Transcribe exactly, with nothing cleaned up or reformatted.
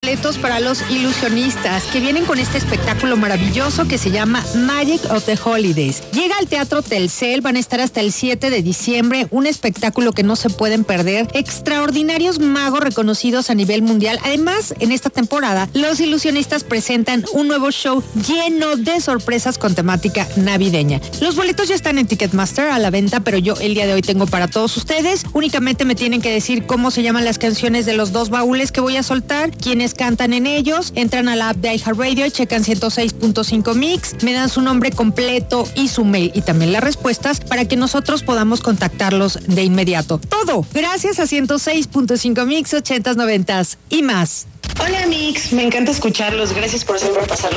boletos para los ilusionistas que vienen con este espectáculo maravilloso que se llama Magic of the Holidays. Llega al Teatro Telcel, van a estar hasta el siete de diciembre, un espectáculo que no se pueden perder. Extraordinarios magos reconocidos a nivel mundial. Además, en esta temporada, los ilusionistas presentan un nuevo show lleno de sorpresas con temática navideña. Los boletos ya están en Ticketmaster a la venta, pero yo el día de hoy tengo para todos ustedes. Únicamente me tienen que decir cómo se llaman las canciones de los dos baúles que voy a soltar, quiénes cantan en ellos. Entran a la app de iHeartRadio y checan ciento seis punto cinco Mix, me dan su nombre completo y su mail y también las respuestas para que nosotros podamos contactarlos de inmediato. Todo gracias a ciento seis punto cinco Mix, ochentas, noventas y más. Hola Mix, me encanta escucharlos, gracias por siempre pasarlo